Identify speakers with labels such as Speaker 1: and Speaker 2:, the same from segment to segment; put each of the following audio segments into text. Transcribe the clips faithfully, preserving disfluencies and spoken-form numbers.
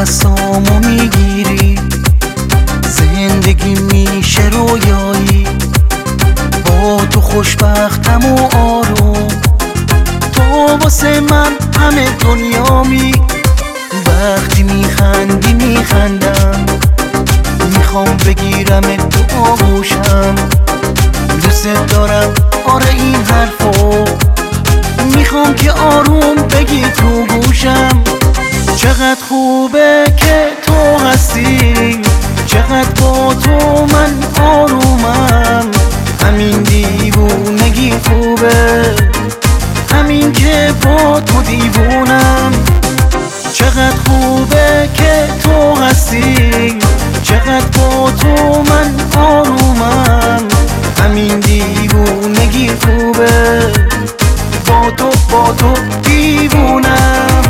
Speaker 1: دستامو میگیری، زندگی میشه رویایی، با تو خوشبختم و آروم، تو واسه من همه دنیامی. وقتی میخندی میخندم، میخوام بگیرم تو آغوشم، دوست دارم آره این حرفو، میخوام که آروم بگی تو گوشم. چقدر خوبه که تو هستی، چقدر با تو من آرومم، همین دیوونگی خوبه، همین که با تو دیوونم. چقدر خوبه که تو هستی، چقدر با تو من آرومم، همین دیوونگی خوبه، با تو با تو دیوونم.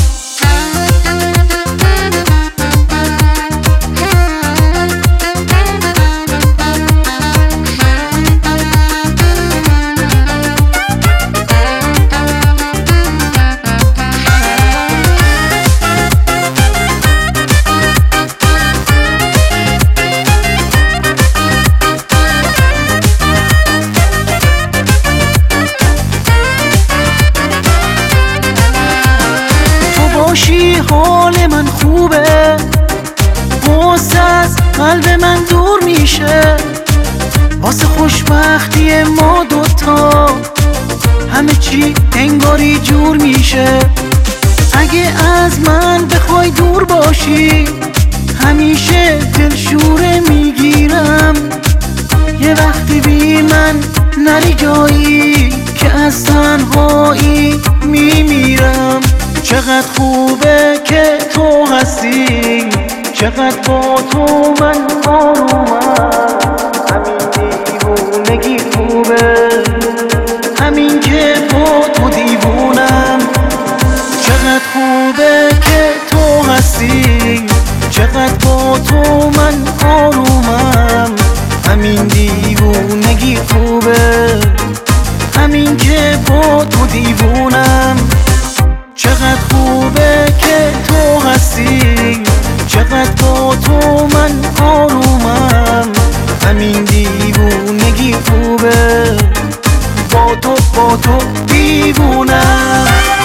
Speaker 1: حال من خوبه، غصه از قلب من دور میشه، واسه خوشبختی ما دوتا همه چی انگاری جور میشه. اگه از من بخوای دور باشی، همیشه دلشوره میگیرم، یه وقتی بی من نری جایی که از تنهایی میمیرم. چقدر خوبه که تو هستی، چقدر با تو من آرومم، همین دیوونگی خوبه، همین که با تو دیوونم. چقدر خوبه که تو هستی، چقدر با تو من آرومم، همین دیوونگی خوبه، همین که با تو دیوونم. چقدر خوبه که تو هستی، چقدر با تو من آرومم، همین دیوونگی خوبه، با تو با تو دیوونم.